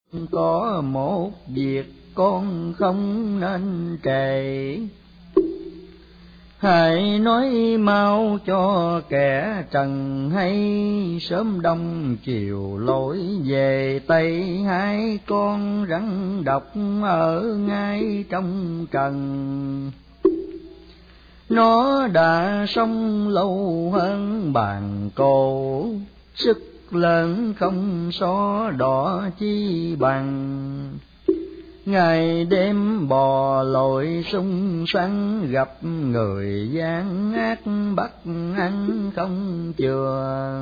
có một việc con không nên trễ, hãy nói mau cho kẻ trần hay, sớm đông chiều lối về Tây, hai con rắn độc ở ngay trong trần. Nó đã sống lâu hơn bàn cổ, sức lớn không so đỏ chi bằng. Ngày đêm bò lội sung sắn, gặp người gian ác bắt ăn không chừa.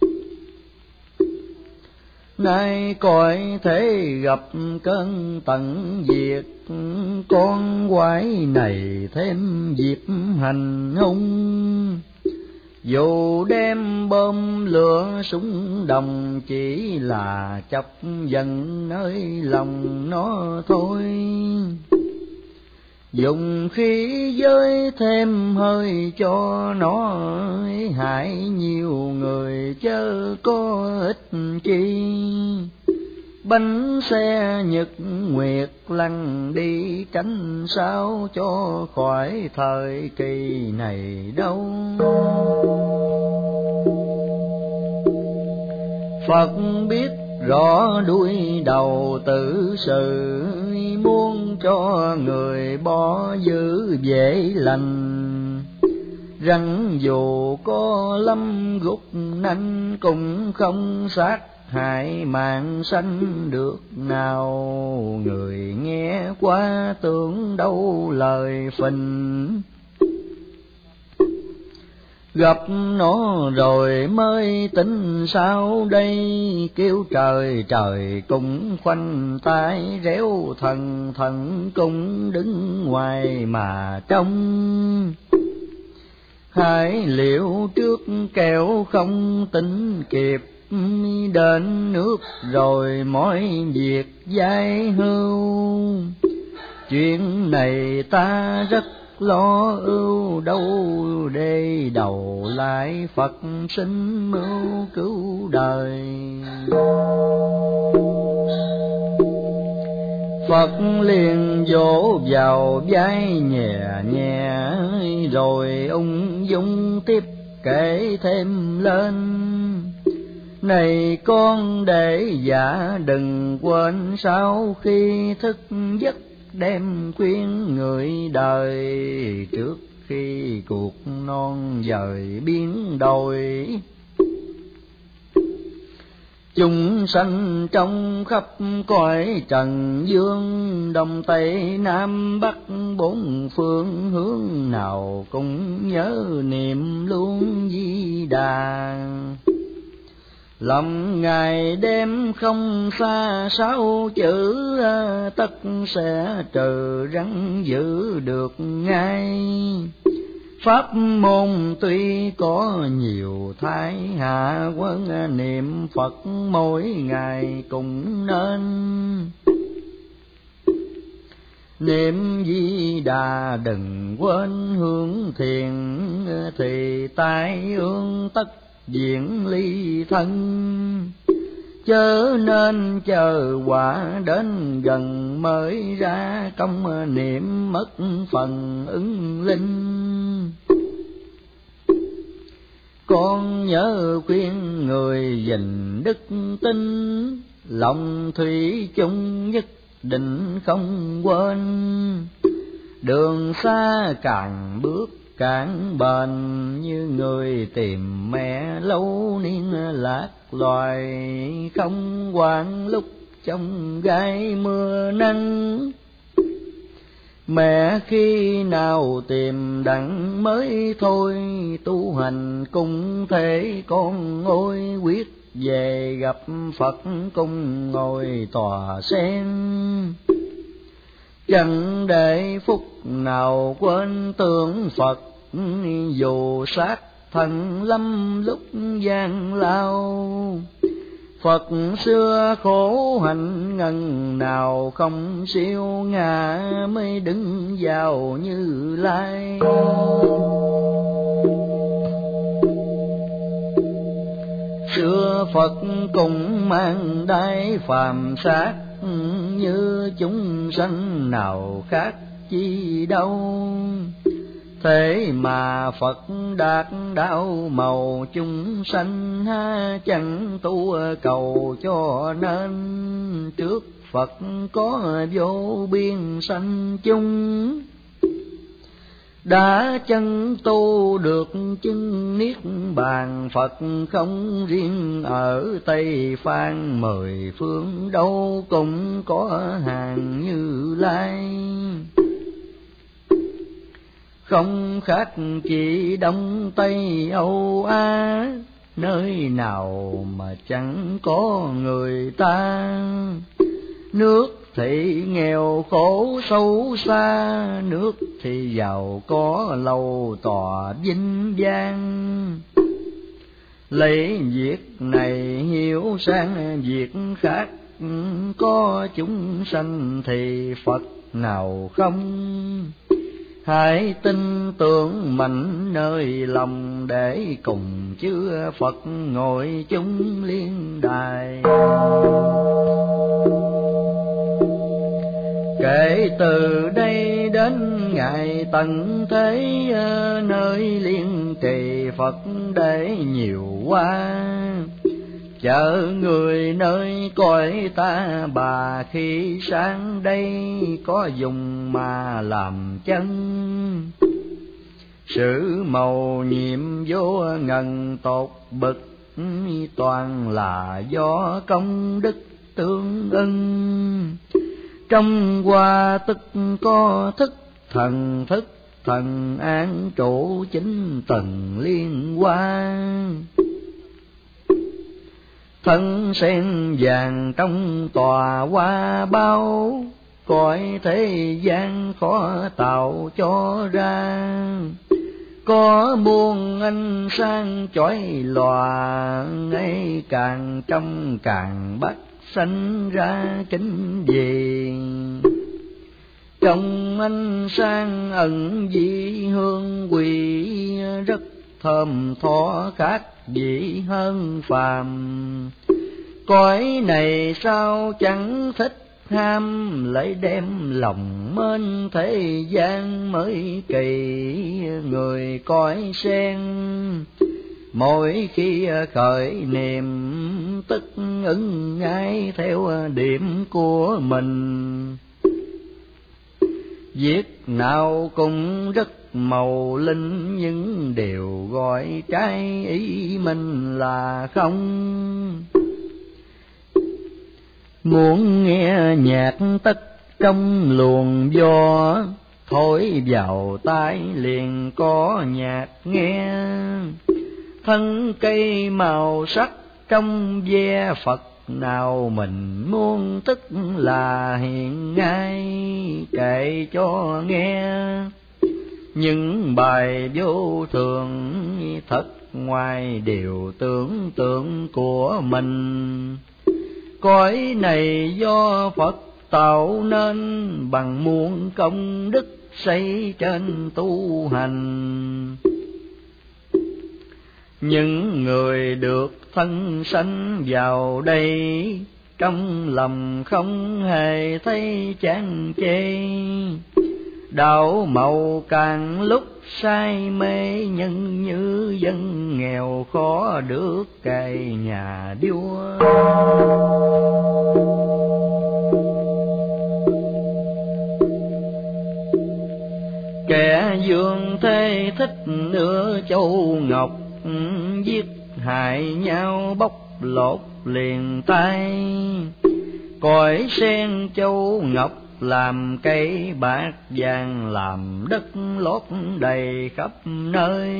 Nay cõi thế gặp cơn tận diệt, con quái này thêm dịp hành hung. Dù đem bom lửa súng đồng, chỉ là chọc giận nơi lòng nó thôi. Dùng khí giới thêm hơi cho nó, hại nhiều người chớ có ích chi. Bánh xe nhật nguyệt lăn đi, tránh sao cho khỏi thời kỳ này đâu. Phật biết rõ đuôi đầu tử sự, muốn cho người bỏ giữ dễ lành. Rắn dù có lâm gút nanh, cũng không sát hại mạng sanh được nào. Người nghe qua tưởng đâu lời phình, gặp nó rồi mới tính sao đây. Kêu trời trời cũng khoanh tay réo, thần thần cũng đứng ngoài mà trông. Hãy liệu trước kẻo không tính kịp, đến nước rồi mọi việc dai hưu. Chuyện này ta rất lo ưu, đâu đây đầu lại Phật sinh mưu cứu đời. Phật liền vỗ vào vai nhẹ nhẹ, rồi ung dung tiếp kể thêm lên. Này con đệ giả đừng quên, sau khi thức giấc đem khuyên người đời. Trước khi cuộc non dời biến đổi, chúng sanh trong khắp cõi trần dương, đông tây nam bắc bốn phương hướng nào cũng nhớ niệm luôn Di Đà. Lòng ngày đêm không xa sáu chữ, tất sẽ trừ rắn giữ được ngay. Pháp môn tuy có nhiều thái hạ quân, niệm Phật mỗi ngày cũng nên. Niệm Di Đà đừng quên hướng thiền, thì tai ương tất diễn ly thân. Chớ nên chờ quả đến gần mới ra công, niệm mất phần ứng linh. Con nhớ khuyên người gìn đức tin, lòng thủy chung nhất định không quên. Đường xa càng bước càng bền, như người tìm mẹ lâu niên lạc loài. Không quản lúc trong gai mưa nắng, mẹ khi nào tìm đặng mới thôi. Tu hành cũng thế con ơi, quyết về gặp Phật cùng ngồi tòa sen. Chẳng để phút nào quên tưởng Phật, dù sát thân lâm lúc gian lao. Phật xưa khổ hạnh ngần nào không siêu, ngã mới đứng vào Như Lai. Xưa Phật cũng mang đai phàm sát, như chúng sanh nào khác chi đâu. Thế mà Phật đạt đạo màu chúng sanh, chẳng tu cầu cho nên trước Phật có vô biên sanh chung. Đã chân tu được chứng niết bàn, Phật không riêng ở Tây Phan, mười phương đâu cũng có hàng Như Lai. Không khác chỉ Đông Tây Âu Á, nơi nào mà chẳng có người ta. Nước thì nghèo khổ sâu xa, nước thì giàu có lâu tòa vinh vang. Lấy việc này hiểu sang việc khác, có chúng sanh thì Phật nào không. Hãy tin tưởng mạnh nơi lòng, để cùng chư Phật ngồi chung liên đài. Kể từ đây đến ngày tận thế, nơi liên trì Phật để nhiều quá. Chợ người nơi cõi ta bà, khi sáng đây có dùng mà làm chân. Sự mầu nhiệm vô ngần tột bực, toàn là do công đức tương ưng. Trong hoa tức có thức thần an trụ chính tầng liên quan. Thân sen vàng trong tòa hoa bao, cõi thế gian khó tạo cho ra. Có muôn ánh sáng chói lòa, ấy càng trong càng bắt sanh ra kính gì. Trong ánh sáng ẩn dị hương quỷ, rất thơm tho khác dị hơn phàm. Cõi này sao chẳng thích ham, lấy đem lòng mến thế gian mới kỳ. Người cõi sen mỗi khi khởi niệm, tức ứng ngay theo điểm của mình. Việc nào cũng rất màu linh, nhưng đều gọi trái ý mình là không. Muốn nghe nhạc tất trong luồng gió, thổi vào tai liền có nhạc nghe. Thân cây màu sắc trong ve Phật nào, mình muốn tức là hiện ngay kể cho nghe. Những bài vô thường thật ngoài điều tưởng tượng của mình. Cõi này do Phật tạo nên, bằng muôn công đức xây trên tu hành. Những người được thân sanh vào đây, trong lòng không hề thấy chán chê. Đạo màu càng lúc say mê, nhân như dân nghèo khó được cày nhà vua. Kẻ dương thế thích nửa châu ngọc, giết hại nhau bóc lột liền tay. Cõi sen châu ngọc làm cây bạc vàng, làm đất lót đầy khắp nơi.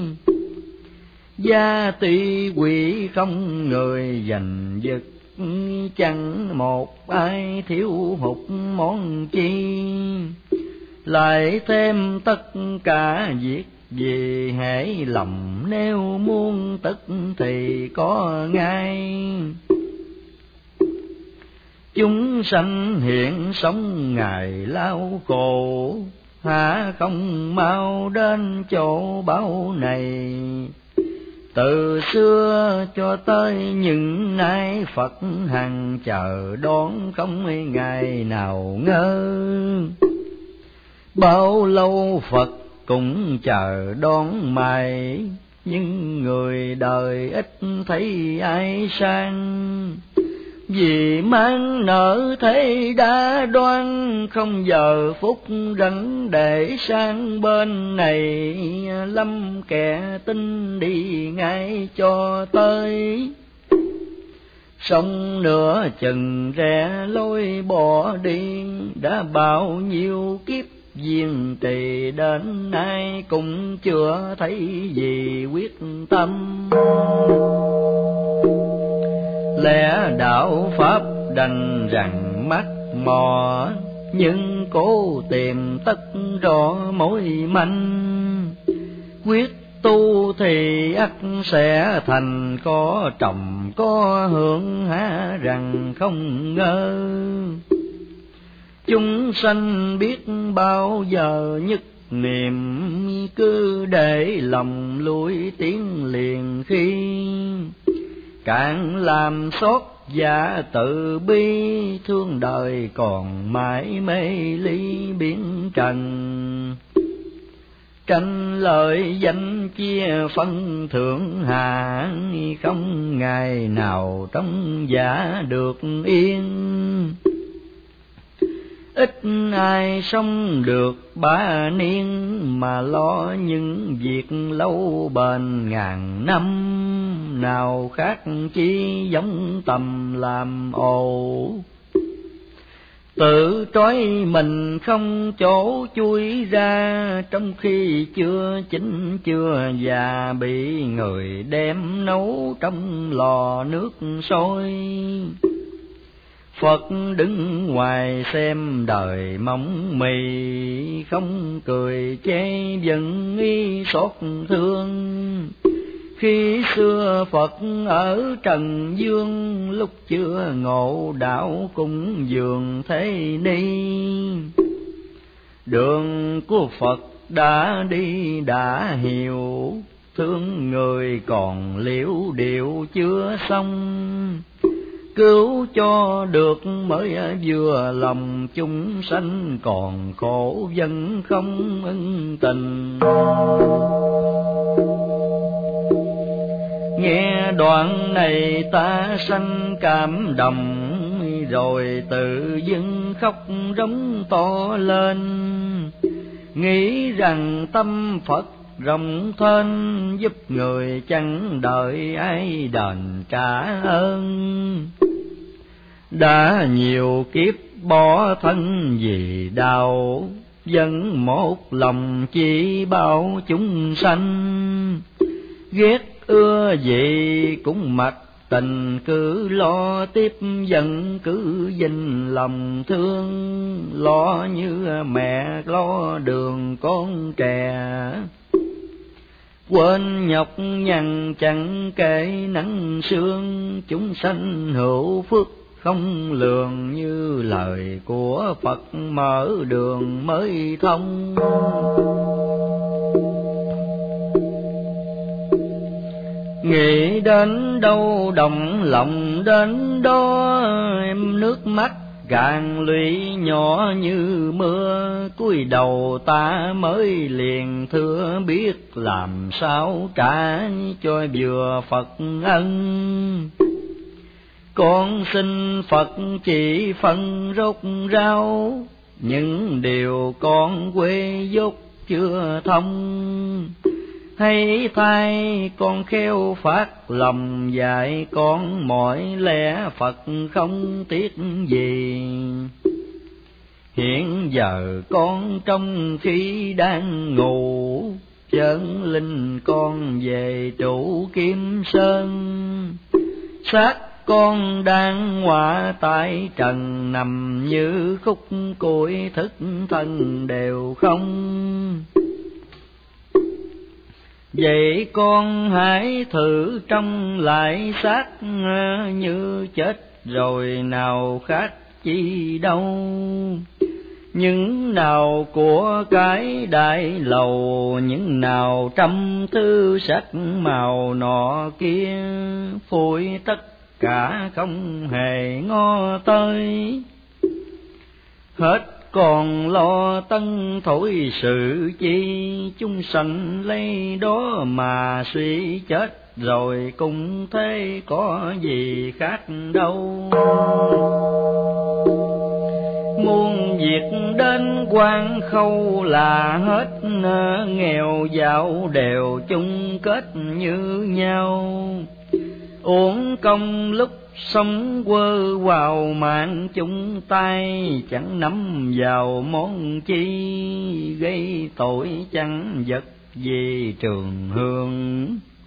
Gia tỷ quỷ không người giành giật, chẳng một ai thiếu hụt món chi. Lại thêm tất cả việc gì hễ lòng nếu muốn tức thì có ngay. Chúng sanh hiện sống ngày lao khổ, há không mau đến chỗ báo này. Từ xưa cho tới những nay Phật hằng chờ đón không ngày nào ngơ. Bao lâu Phật cũng chờ đón mày, nhưng người đời ít thấy ai sang. Vì mang nợ thế đã đoan, không giờ phút rảnh để sang bên này. Lâm kẻ tin đi ngay cho tới, xong nửa chừng rẽ lối bỏ đi. Đã bao nhiêu kiếp duyên trì đến nay, cũng chưa thấy gì quyết tâm. Lẽ đạo pháp đành rằng mắt mò, nhưng cố tìm tất rõ mối manh. Quyết tu thì ắt sẽ thành, có trồng có hưởng há rằng không ngơ. Chúng sanh biết bao giờ nhất niệm, cứ để lòng lui tiếng liền khi. Càng làm xót giả tự bi, thương đời còn mãi mê ly biến trần. Tranh lợi danh chia phân thượng hạ, không ngày nào trong giả được yên. Ít ai sống được ba niên, mà lo những việc lâu bền ngàn năm. Nào khác chi giống tầm làm ồ, tự trói mình không chỗ chui ra. Trong khi chưa chín chưa già, bị người đem nấu trong lò nước sôi. Phật đứng ngoài xem đời mong mì, không cười chê vẫn nghi xót thương. Khi xưa Phật ở trần dương, lúc chưa ngộ đạo cúng dường thế ni. Đường của Phật đã đi đã hiểu, thương người còn liễu điệu chưa xong. Cứu cho được mới vừa lòng, chúng sanh còn khổ vẫn không ân tình. Nghe đoạn này ta sanh cảm động, rồi tự dưng khóc rống to lên. Nghĩ rằng tâm Phật rộng thênh, giúp người chẳng đợi ai đền trả ơn. Đã nhiều kiếp bỏ thân vì đạo, vẫn một lòng chỉ bao chúng sanh. Ghét ưa gì cũng mặc tình, cứ lo tiếp dẫn cứ dình lòng thương. Lo như mẹ lo đường con trẻ, quên nhọc nhằn chẳng kể nắng sương. Chúng sanh hữu phước không lường, như lời của Phật mở đường mới thông. Nghĩ đến đâu động lòng đến đó, em nước mắt càng lụy nhỏ như mưa. Cúi đầu ta mới liền thưa, biết làm sao trả cho vừa Phật ân. Con xin Phật chỉ phân rốt rau, những điều con quê dốt chưa thông. Hay thay con khéo phát lòng dạy con, mọi lẽ Phật không tiếc gì. Hiện giờ con trong khi đang ngủ, chân linh con về trụ Kim Sơn. Xác con đang ngọa tại trần, nằm như khúc củi, thức thân đều không. Vậy con hãy thử trông lại xác, như chết rồi nào khác chi đâu. những nào của cái đại lầu, những nào trăm thứ sắc màu nọ kia, phủi tất cả không hề ngó tới. Hết còn lo tân thổi sự chi, chúng sanh lấy đó mà suy chết, rồi cũng thế có gì khác đâu. Muôn việc đến quan khâu là hết, nghèo giàu đều chung kết như nhau. Uổng công lúc sống quơ vào mạng chung tay, chẳng nắm vào món chi, gây tội chẳng vật gì trường hương.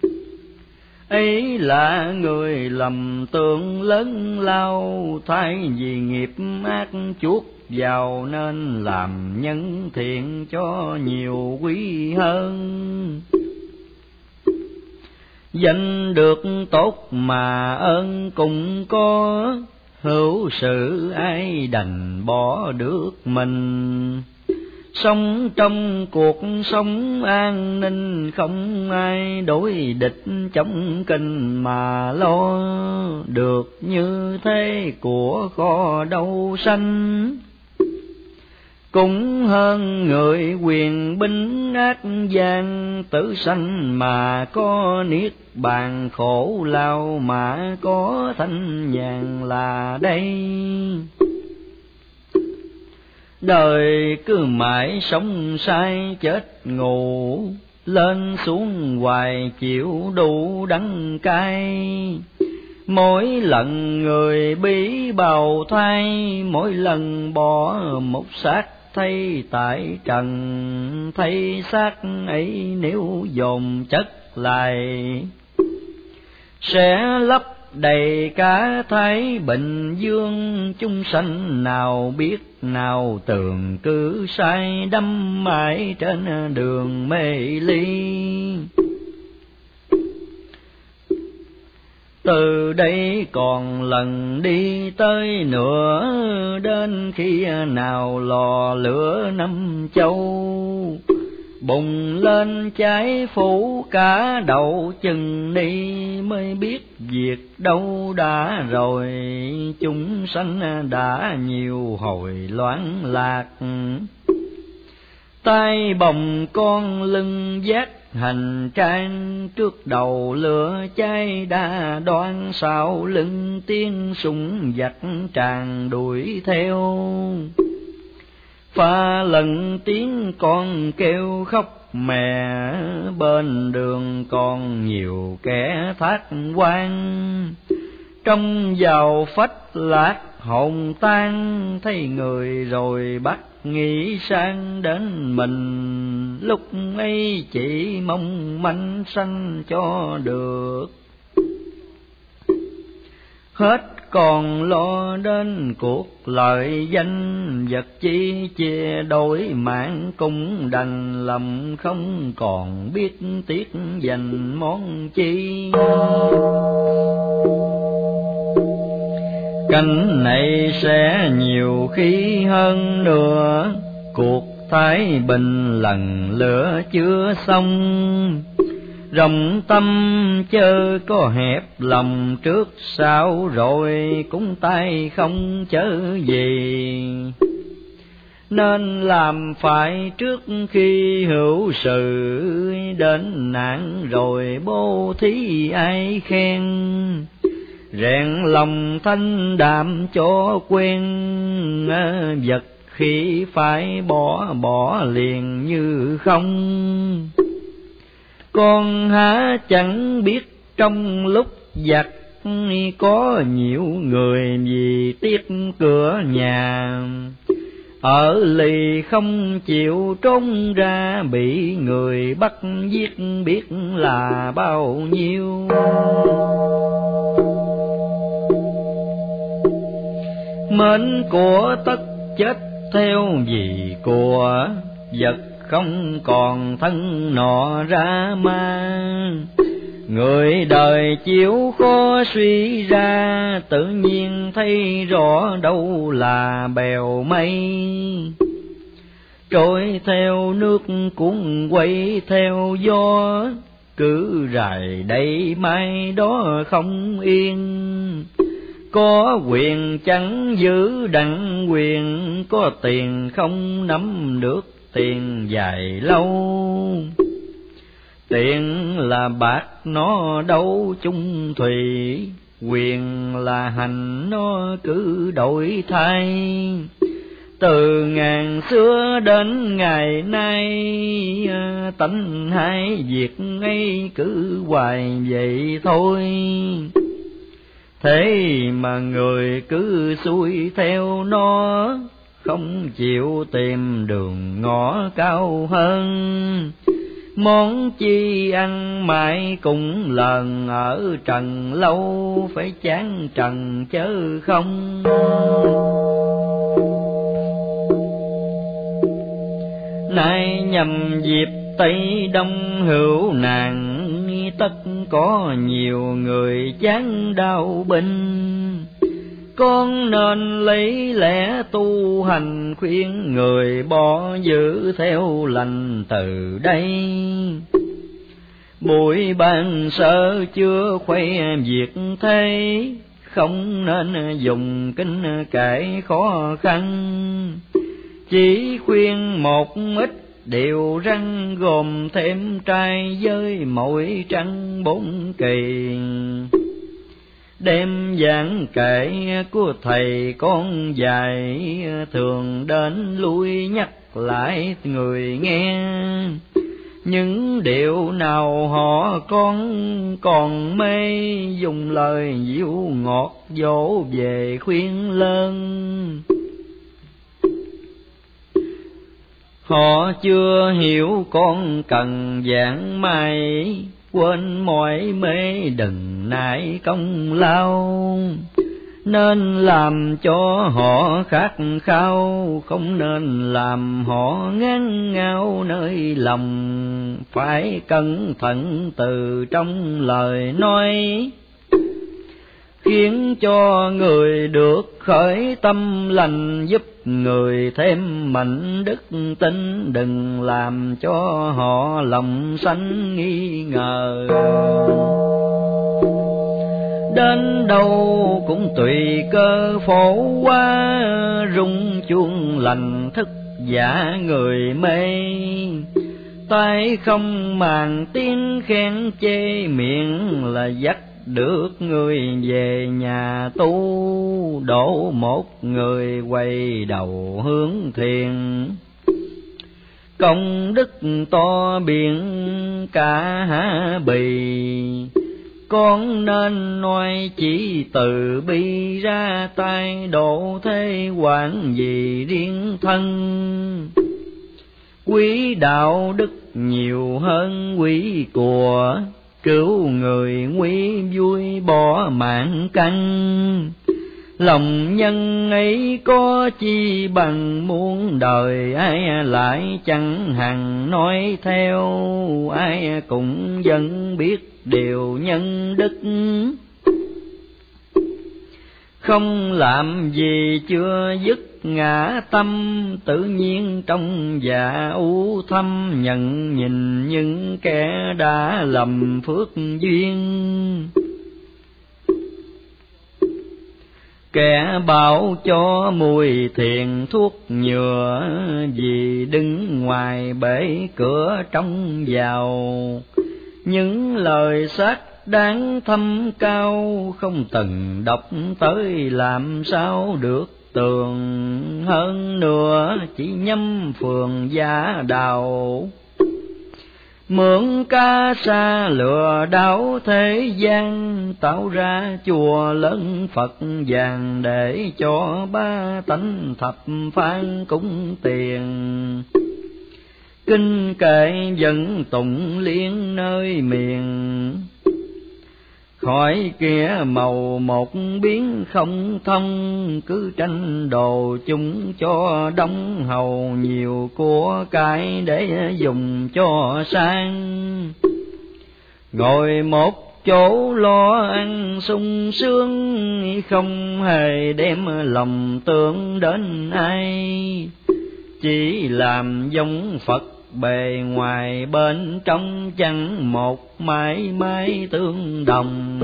Ấy là người lầm tưởng lớn lao, thay vì nghiệp ác chuốc vào, nên làm nhân thiện cho nhiều quý hơn. Danh được tốt mà ơn cũng có, hữu sự ai đành bỏ được mình. Sống trong cuộc sống an ninh, không ai đối địch chống kinh mà lo, được như thế của kho đâu sanh. Cũng hơn người quyền binh ác gian, tử sanh mà có niết bàn, khổ lao mà có thanh nhàn là đây. Đời cứ mãi sống sai chết ngủ, lên xuống hoài chịu đủ đắng cay. Mỗi lần người bí bào thai, mỗi lần bỏ một xác thấy tại trần. Thấy xác ấy nếu dồn chất lại, sẽ lấp đầy cả Thái Bình Dương. Chúng sanh nào biết nào tường, cứ sai đắm mãi trên đường mê ly. Từ đây còn lần đi tới nữa, đến khi nào lò lửa năm châu, bùng lên cháy phủ cả đầu chừng đi, mới biết việc đâu đã rồi. Chúng sanh đã nhiều hồi loạn lạc, tay bồng con lưng vác hành trang. Trước đầu lửa cháy đã đoan, sau lưng tiếng súng giặc tràn đuổi theo. Pha lần tiếng con kêu khóc mẹ, bên đường còn nhiều kẻ thác quan. Trong vào phách lạc hồn tan, thấy người rồi bắt nghĩ sang đến mình. Lúc ấy chỉ mong manh sanh cho được, hết còn lo đến cuộc lợi danh. Vật chi chia đổi mạng cũng đành lầm, không còn biết tiếc dành món chi. Cảnh này sẽ nhiều khi hơn nữa, cuộc thái bình lần lửa chưa xong. Rộng tâm chớ có hẹp lòng, trước sau rồi cũng tay không chớ gì. Nên làm phải trước khi hữu sự, đến nạn rồi bố thí ai khen. Rèn lòng thanh đạm cho quen, vật khi phải bỏ liền như không. Con há chẳng biết trong lúc giặc, có nhiều người vì tiếc cửa nhà. Ở lì không chịu trốn ra, bị người bắt giết biết là bao nhiêu. Mến của tất chết theo vì của, vật không còn thân nọ ra ma. Người đời chịu khó suy ra, tự nhiên thấy rõ đâu là bèo mây. trôi theo nước cuốn quay theo gió, cứ rài đây mai đó không yên. Có quyền chẳng giữ đặng quyền, có tiền không nắm được tiền dài lâu. Tiền là bạc nó đâu chung thủy, quyền là hành nó cứ đổi thay. Từ ngàn xưa đến ngày nay, tánh hai việc ấy cứ hoài vậy thôi. Thế mà người cứ xuôi theo nó, không chịu tìm đường ngõ cao hơn. Món chi ăn mãi cũng lần, ở trần lâu phải chán trần chớ không. Nay nhằm dịp Tây Đông hữu nạn, tất có nhiều người chán đau bệnh. Con nên lấy lẽ tu hành, khuyên người bỏ giữ theo lành từ đây. Bụi ban sơ chưa khoe việc thế, không nên dùng kinh cải khó khăn. Chỉ khuyên một ít điều răn, gồm thêm trai với mỗi trăng 4 kỳ. Đêm giảng kể của thầy con dạy, thường đến lui nhắc lại người nghe. Những điều nào họ còn mê, dùng lời dịu ngọt dỗ về khuyên lớn. Họ chưa hiểu con cần giảng mai, quên mọi mê đừng nại công lao. Nên làm cho họ khát khao, không nên làm họ ngán ngao nơi lòng. Phải cẩn thận từ trong lời nói, khiến cho người được khởi tâm lành, giúp người thêm mạnh đức tin. Đừng làm cho họ lòng sanh nghi ngờ. Đến đâu cũng tùy cơ phổ quá, rung chuông lành thức giả người mê. Tai không màng tiếng khen chê, miệng là dắt được người về nhà tu. Đổ một người quay đầu hướng thiền, công đức to biển cả Hạ Bì. Con nên nói chỉ từ bi ra tay, độ thế quản gì riêng thân. Quý đạo đức nhiều hơn quý của, cứu người nguy vui bỏ mạng căn. Lòng nhân ấy có chi bằng muôn đời, ai lại chẳng hằng nói theo. Ai cũng vẫn biết điều nhân đức, không làm gì chưa dứt ngã tâm. Tự nhiên trong dạ u thâm, nhận nhìn những kẻ đã lầm phước duyên. Kẻ bảo cho mùi thiền thuốc nhựa, vì đứng ngoài bể cửa trông vào. Những lời sát đáng thâm cao, không từng đọc tới làm sao được tường. Hơn nữa chỉ nhắm phường giá đào, mượn ca sa lừa đảo thế gian. Tạo ra chùa lớn Phật vàng, để cho ba tánh thập phan cúng tiền. Kinh kệ dẫn tụng liên nơi miền, khỏi kia màu một biến không thông. Cứ tranh đồ chúng cho đông hầu, nhiều của cải để dùng cho sang. Ngồi một chỗ lo ăn sung sướng, không hề đem lòng tưởng đến ai. chỉ làm giống Phật bề ngoài, bên trong chẳng một mãi mãi tương đồng.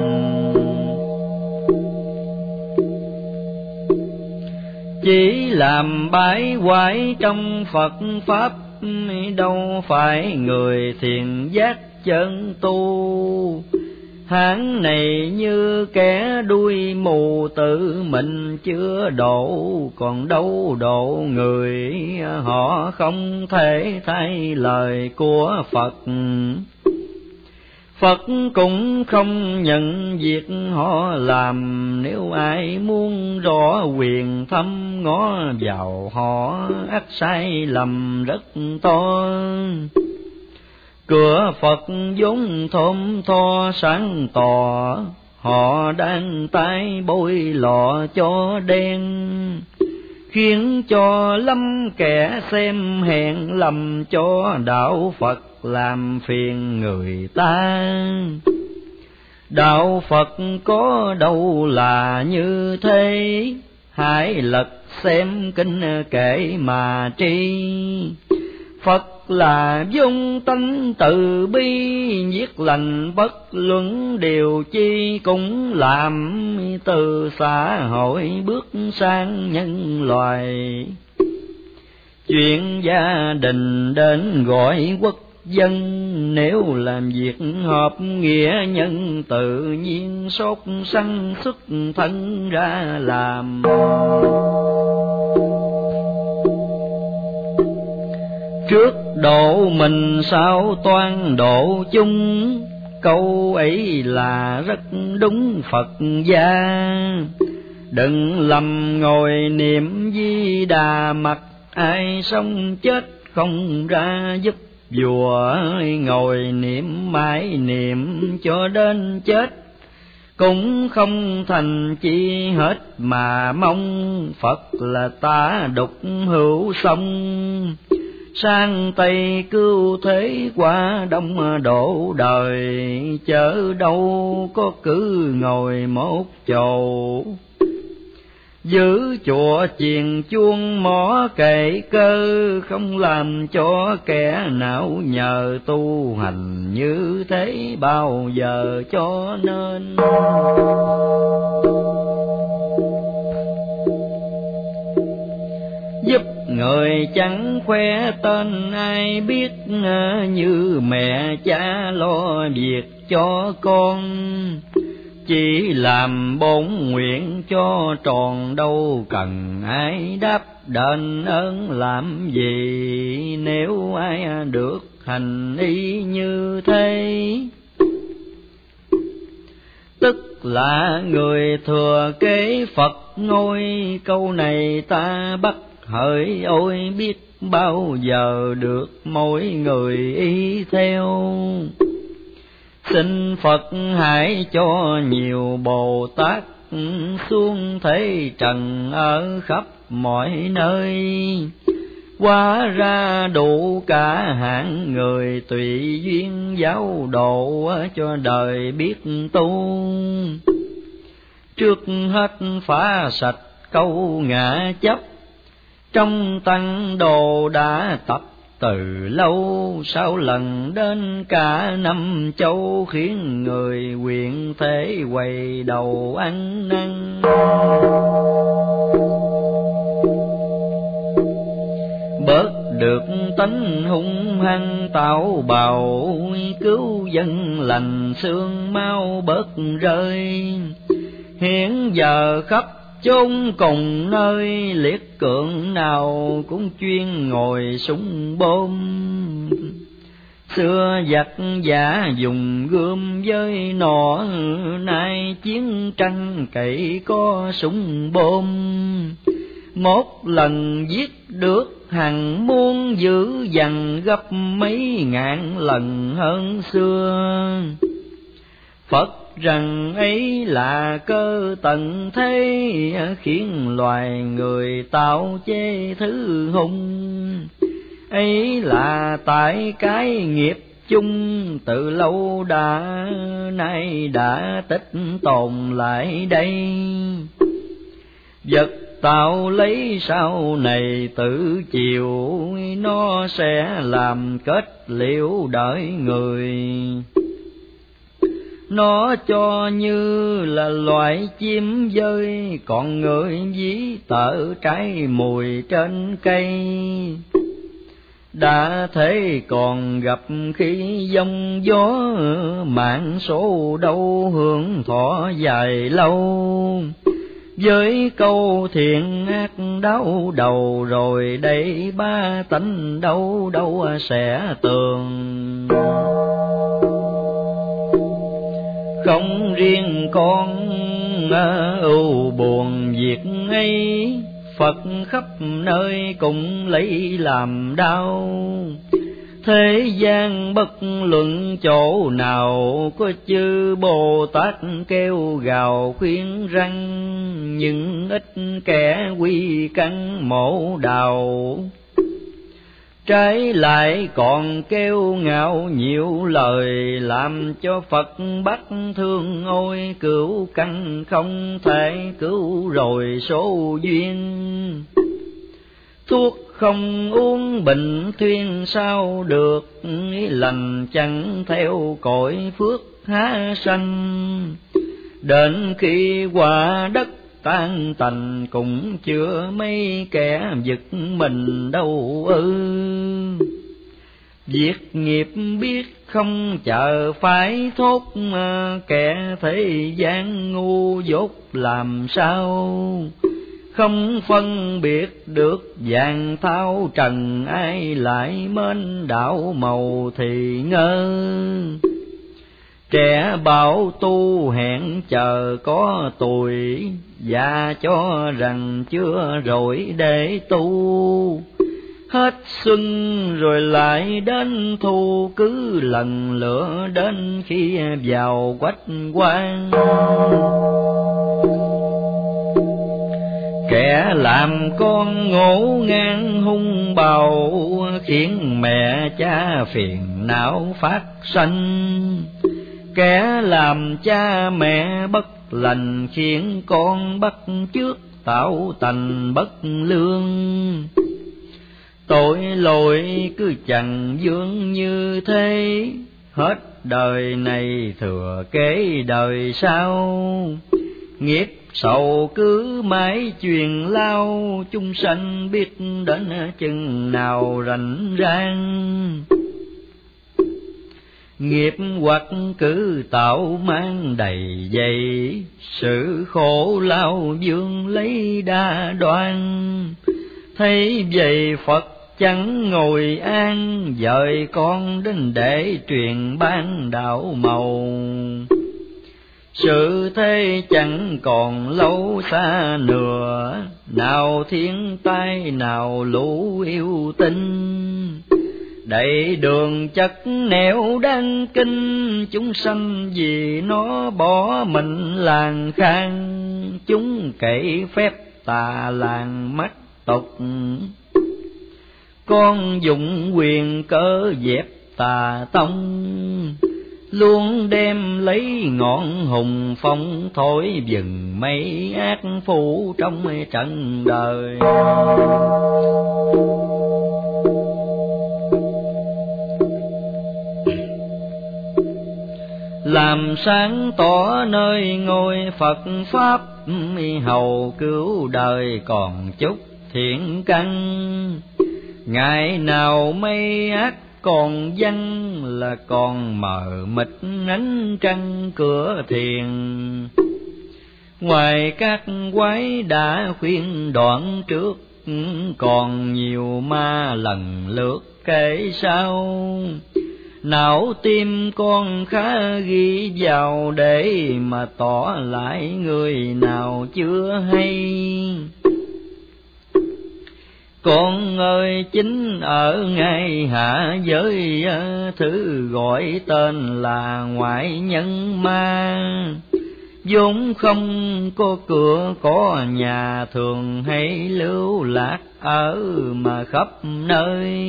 Chỉ làm bái quái trong Phật Pháp, đâu phải người thiền giác chân tu. Hán này như kẻ đuôi mù, tự mình chưa độ, còn đâu độ người. Họ không thể thay lời của Phật, Phật cũng không nhận việc họ làm. Nếu ai muốn rõ quyền thâm, ngó vào họ ắt sai lầm rất to. Cửa Phật vốn thơm tho sáng tỏ, họ đang tay bôi lọ cho đen, khiến cho lắm kẻ xem hẹn lầm cho đạo Phật, làm phiền người ta. Đạo Phật có đâu là như thế, hãy lật xem kinh kệ mà tri. Phật là vốn tánh từ bi, viết lành bất luận điều chi, cũng làm từ xã hội bước sang nhân loài. Chuyện gia đình đến gọi quốc dân, nếu làm việc hợp nghĩa nhân, tự nhiên sốt sắng xuất thân ra làm. Trước độ mình sao toan độ chung, câu ấy là rất đúng Phật gia. Đừng lầm ngồi niệm Di Đà, mặc ai sống chết không ra giúp vua. Ngồi niệm mãi niệm cho đến chết, cũng không thành chi hết mà mong. Phật là ta đục hữu sông, sang Tây cứu thế qua Đông độ đời. Chớ đâu có cứ ngồi một chỗ, giữ chùa chiền chuông mỏ kệ cơ. Không làm cho kẻ nào nhờ tu hành, như thế bao giờ cho nên. Giúp người chẳng khoe tên ai biết, như mẹ cha lo việc cho con. Chỉ làm bổn nguyện cho tròn, đâu cần ai đáp đền ơn làm gì. Nếu ai được hành y như thế, tức là người thừa kế Phật ngôi. Câu này ta bắt hỡi ôi, biết bao giờ được mỗi người y theo. Xin Phật hãy cho nhiều Bồ Tát xuống thế trần ở khắp mọi nơi. Hóa ra đủ cả hạng người, tùy duyên giáo độ cho đời biết tu. Trước hết phá sạch câu ngã chấp, trong tăng đồ đã tập từ lâu. Sau lần đến cả năm châu, khiến người quyền thế quay đầu ăn năn. Bớt được tánh hung hăng tạo bạo, cứu dân lành xương mau bớt rơi. Hiện giờ khắp chốn cùng nơi, liệt cưỡng nào cũng chuyên ngồi súng bom. Xưa giặc giả dùng gươm với nỏ, nay chiến tranh cậy có súng bom. Một lần giết được hàng muôn, dữ dằn gấp mấy ngàn lần hơn xưa. Phật rằng ấy là cơ tận thế, khiến loài người tạo chế thứ hung. Ấy là tại cái nghiệp chung, từ lâu đã nay đã tích tồn lại đây. Vật tạo lấy sau này tự chịu, nó sẽ làm kết liễu đợi người. Nó cho như là loại chim dơi, còn người ví tợ trái mùi trên cây. Đã thế còn gặp khi giông gió, mạng số đâu hưởng thọ dài lâu. Với câu thiện ác đau đầu, rồi đây ba tánh đâu đâu sẽ tường. Không riêng con ưu buồn việc ấy, Phật khắp nơi cũng lấy làm đau. Thế gian bất luận chỗ nào, có chư Bồ Tát kêu gào khuyên răng, nhưng ít kẻ quy căn mổ đào. Trái lại còn kêu ngạo nhiều lời, làm cho Phật bắt thương ôi cửu căn không thể cứu rồi số duyên. Thuốc không uống bệnh thuyên sao được, lành chẳng theo cõi phước há sanh. Đến khi quả đất tan tành, cũng chưa mấy kẻ giật mình đâu ư. Việc nghiệp biết không chờ phải thốt, kẻ thế gian ngu dốt làm sao. Không phân biệt được vàng thao trần, ai lại mến đạo màu thì ngơ. Trẻ bảo tu hẹn chờ có tuổi, và cho rằng chưa rồi để tu. Hết xuân rồi lại đến thu, cứ lần lữa đến khi vào quách quan. Kẻ làm con ngổ ngang hung bạo, khiến mẹ cha phiền não phát sanh. Kẻ làm cha mẹ bất lành, khiến con bắt chước tạo thành bất lương. Tội lỗi cứ chẳng vương như thế, hết đời này thừa kế đời sau. Nghiệp sầu cứ mãi truyền lao, chúng sanh biết đến chừng nào rảnh rang. Nghiệp hoặc cứ tạo mang đầy dày, sự khổ lao vương lấy đa đoan. Thấy vậy Phật chẳng ngồi an, dời con đến để truyền ban đạo màu. Sự thế chẳng còn lâu xa nữa, nào thiên tai nào lũ yêu tinh. Đầy đường chất nẻo đang kinh, chúng sanh vì nó bỏ mình làng khang. Chúng cậy phép tà làng mắt tục, con dụng quyền cớ dẹp tà tông. Luôn đem lấy ngọn hùng phong, thổi dừng mấy ác phụ trong trận đời. Làm sáng tỏ nơi ngôi Phật Pháp, hầu cứu đời còn chút thiện căn. Ngày nào mây ác còn văng, là còn mờ mịt ánh trăng cửa thiền. Ngoài các quái đã khuyên đoạn trước, còn nhiều ma lần lượt kể sau. Não tim con khá ghi vào, để mà tỏ lại người nào chưa hay. Con ơi chính ở ngay hạ giới, thứ gọi tên là ngoại nhân ma. vốn không có cửa có nhà, thường hay lưu lạc ở mà khắp nơi.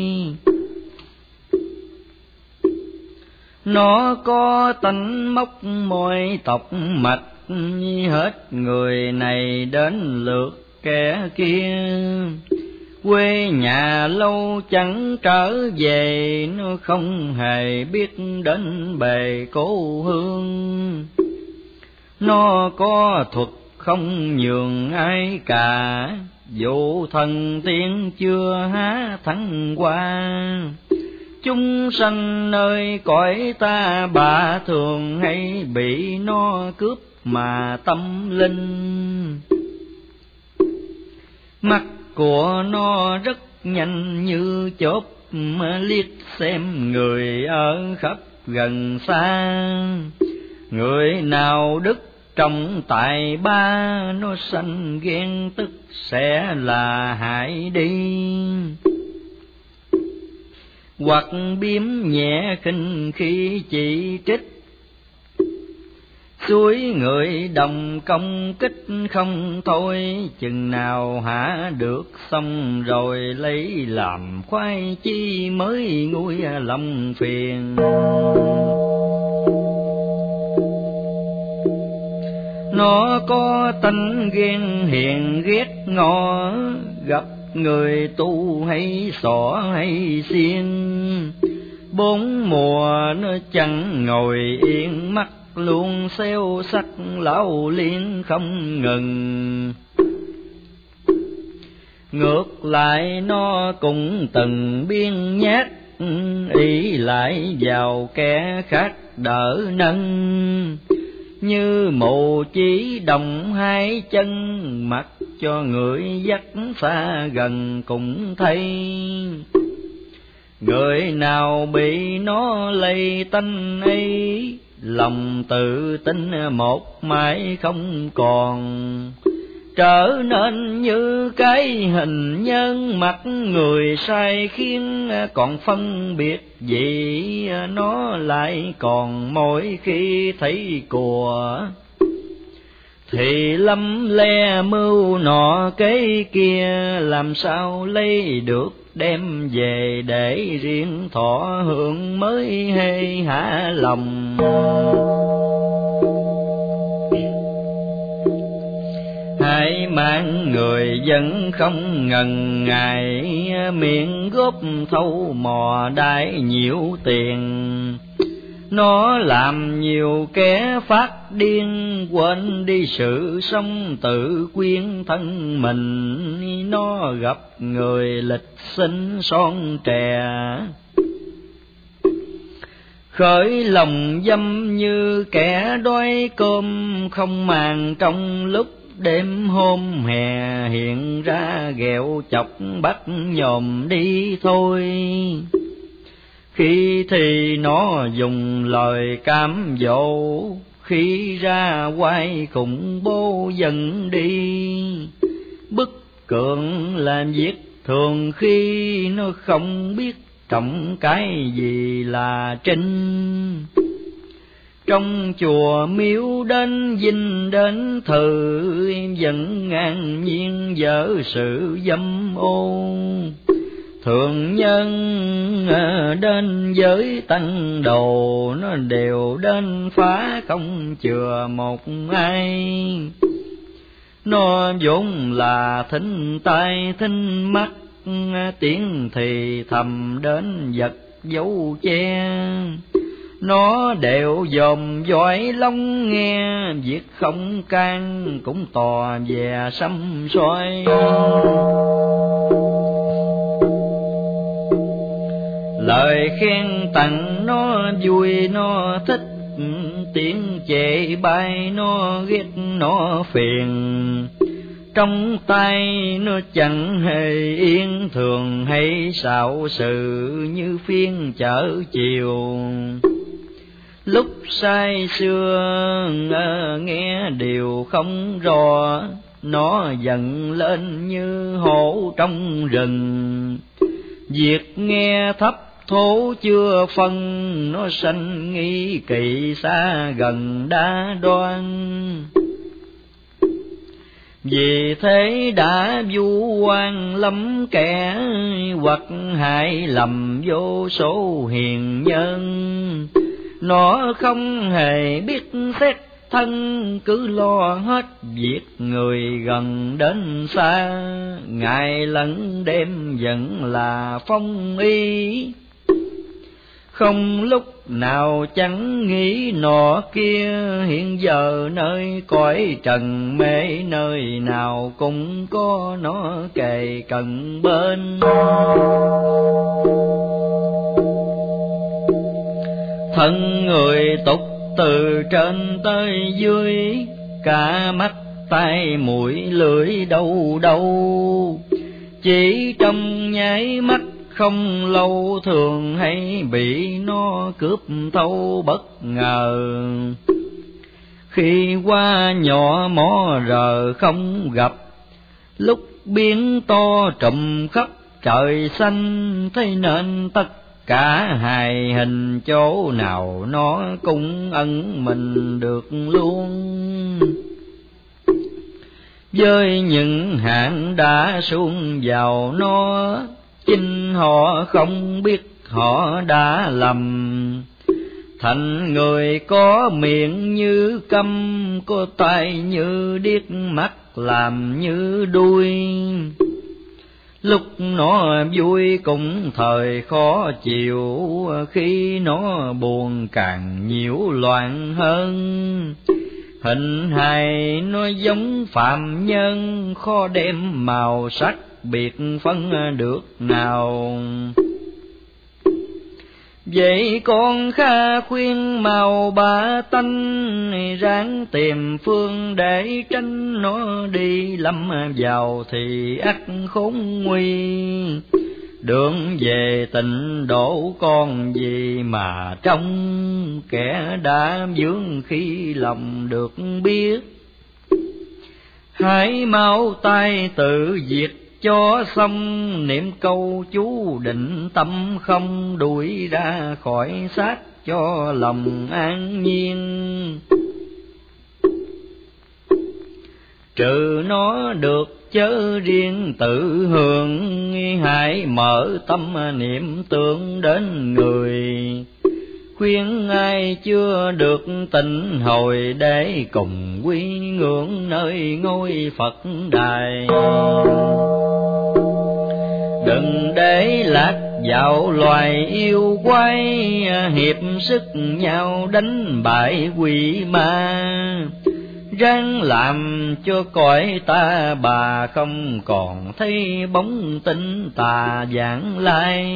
Nó có tánh móc môi tộc mạch, hết người này đến lượt kẻ kia. Quê nhà lâu chẳng trở về, nó không hề biết đến bề cố hương. Nó có thuật không nhường ai cả, dù thần tiên chưa há thắng qua. Chúng sanh nơi cõi ta bạ thường hay bị nó cướp mà tâm linh. Mắt của nó rất nhanh như chớp, liếc xem người ở khắp gần xa. Người nào đức trọng tài ba, nó sanh ghen tức sẽ là hại đi. Hoặc biếm nhẹ khinh khi chỉ trích, suối người đồng công kích không thôi. Chừng nào hả được xong rồi lấy làm khoái chi, mới nguôi lòng phiền. Nó có tánh ghen hiền ghét ngó, gặp người tu hay xỏ hay xiên. Bốn mùa nó chẳng ngồi yên, mắt luôn xeo sắc lão liên không ngừng. Ngược lại nó cũng từng biên nhát, ý lại vào kẻ khác đỡ nâng. Như mù chỉ đồng hai chân, mặc cho người dắt xa gần cũng thấy. Người nào bị nó lây tanh ấy, lòng tự tin một mãi không còn. Trở nên như cái hình nhân mặt người sai khiến, còn phân biệt gì nó lại còn mỗi khi thấy của. Thì lắm le mưu nọ cái kia, làm sao lấy được đem về để riêng thọ hưởng mới hê hả lòng. Hãy mang người dân không ngần ngại, miệng góp thâu mò đái nhiều tiền. Nó làm nhiều kẻ phát điên, quên đi sự sống tự quyến thân mình. Nó gặp người lịch sinh son trẻ, khởi lòng dâm như kẻ đói cơm không màng. Trong lúc đêm hôm hè hiện ra ghẹo chọc bắt nhòm đi thôi. Khi thì nó dùng lời cám dỗ, khi ra quay khủng bố dần đi. Bức cường làm việc thường khi nó không biết trọng cái gì là trinh. Trong chùa miếu đến dinh đến thự, vẫn ngang nhiên dở sự dâm ô. Thượng nhân đến giới tăng đồ, nó đều đến phá không chừa một ai. Nó vốn là thính tai thính mắt, tiếng thì thầm đến vật dấu che. Nó đều dòm dõi lắng nghe, việc không can cũng tò về xăm soi. Lời khen tặng nó vui nó thích, tiếng chê bai nó ghét nó phiền. Trong tay nó chẳng hề yên, thường hay xạo sự như phiên chợ chiều. Lúc say sưa nghe điều không rõ, nó giận lên như hổ trong rừng. Việc nghe thấp thố chưa phân, nó sanh nghi kỵ xa gần đa đoan. Vì thế đã vu oan lắm kẻ, hoặc hại lầm vô số hiền nhân. Nó không hề biết xét thân cứ lo hết việc người gần đến xa, ngày lẫn đêm vẫn là phong y. Không lúc nào chẳng nghĩ nọ kia, hiện giờ nơi cõi trần mê nơi nào cũng có nó kề cận bên. Thân người tục từ trên tới dưới, cả mắt tai mũi lưỡi đâu đâu, chỉ trong nháy mắt không lâu thường hay bị nó cướp thâu bất ngờ. Khi qua nhỏ mỏ rờ không gặp, lúc biến to trùm khắp trời xanh, thế nên tất cả hài hình chỗ nào nó cũng ẩn mình được luôn. Với những hạng đã xuống vào nó, chính họ không biết họ đã lầm. Thành người có miệng như câm, có tai như điếc, mắt làm như đuôi. Lúc nó vui cũng thời khó chịu, khi nó buồn càng nhiễu loạn hơn. Hình hài nó giống phạm nhân, khó đem màu sắc biệt phân được nào. Vậy con kha khuyên màu ba tánh, ráng tìm phương để tránh nó đi lâm vào thì ắt khốn nguy. Đường về tịnh độ con gì mà trong, kẻ đã vướng khi lòng được biết. Hãy mau tay tự diệt cho xong, niệm câu chú định tâm không, đuổi ra khỏi xác cho lòng an nhiên. Trừ nó được chớ riêng tự hưởng, hãy mở tâm niệm tưởng đến người. Khuyên ai chưa được tịnh hồi, để cùng quy ngưỡng nơi ngôi Phật đài. Đừng để lạc vào loài yêu quái, hiệp sức nhau đánh bại quỷ ma. Ráng làm cho cõi ta bà không còn thấy bóng tinh tà vãng lai.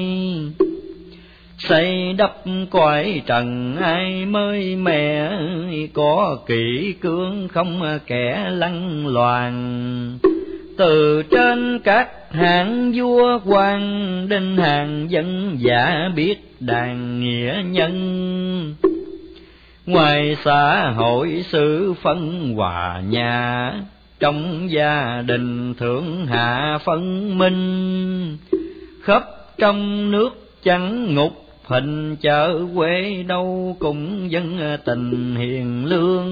Xây đắp cõi trần ai mới mẹ, có kỷ cương không kẻ lăng loàn. Từ trên các hạng vua quan, đến hàng dân giả biết đàn nghĩa nhân. Ngoài xã hội sự phân hòa nhà, trong gia đình thượng hạ phân minh. Khắp trong nước chẳng ngục hình, chợ quê đâu cũng dân tình hiền lương.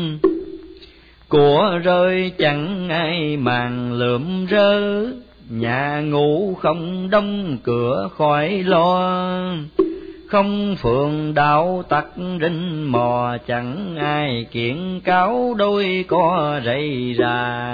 Của rơi chẳng ai màng lượm rơ, nhà ngủ không đóng cửa khỏi lo. Không phường đạo tặc rinh mò, chẳng ai kiện cáo đôi có rầy rà.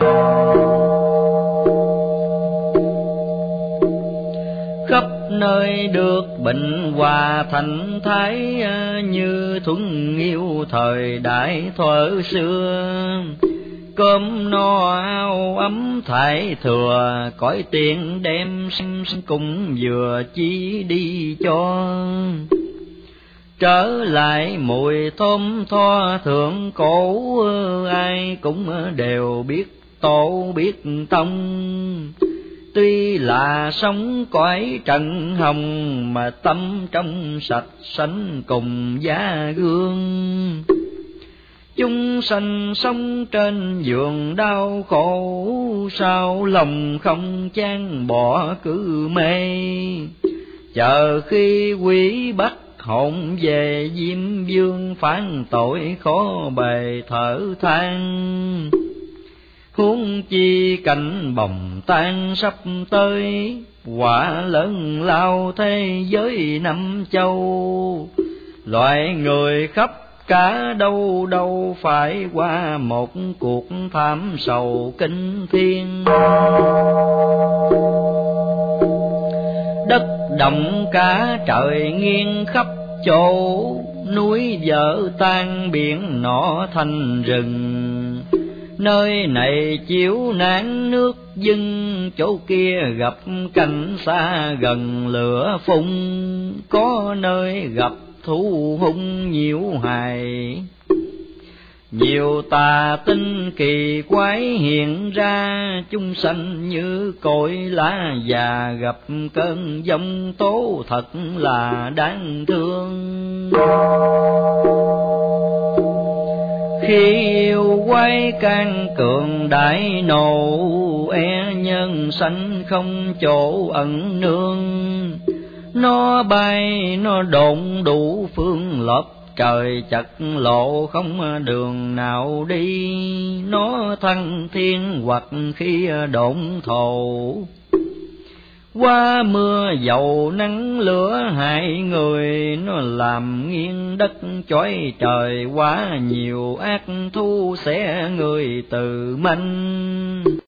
Khắp nơi được bình hòa thành thái, như thuần yêu thời đại thuở xưa. Cơm no áo ấm thải thừa, cõi tiền đem cùng vừa chi đi cho. Trở lại mùi thơm tho thượng cổ, ai cũng đều biết tổ biết tông. Tuy là sống cõi trần hồng, mà tâm trong sạch sánh cùng giá gương. Chúng sanh sống trên giường đau khổ, sao lòng không chan bỏ cứ mê. Chờ khi quý bắt hồn về, Diêm Vương phán tội khó bề thở than. Huống chi cảnh bồng tan sắp tới, quả lớn lao thế giới năm châu. Loại người khắp cả đâu đâu phải qua một cuộc thảm sầu kinh thiên. Đất động cả trời nghiêng khắp chỗ, núi vỡ tan biển nọ thành rừng. Nơi này chiếu nắng nước dưng, chỗ kia gặp cảnh xa gần lửa phun. Có nơi gặp thú hung nhiễu hài, nhiều tà tinh kỳ quái hiện ra. Chúng sanh như cội lá già, gặp cơn giông tố thật là đáng thương. Khi yêu quái can cường đại nộ, e nhân sanh không chỗ ẩn nương. Nó bay nó độn đủ phương lọt, trời chật lộ không đường nào đi. Nó thăng thiên hoặc khi độn thổ, qua mưa dầu nắng lửa hại người. Nó làm nghiêng đất chói trời, quá nhiều ác thú xẻ người từ manh.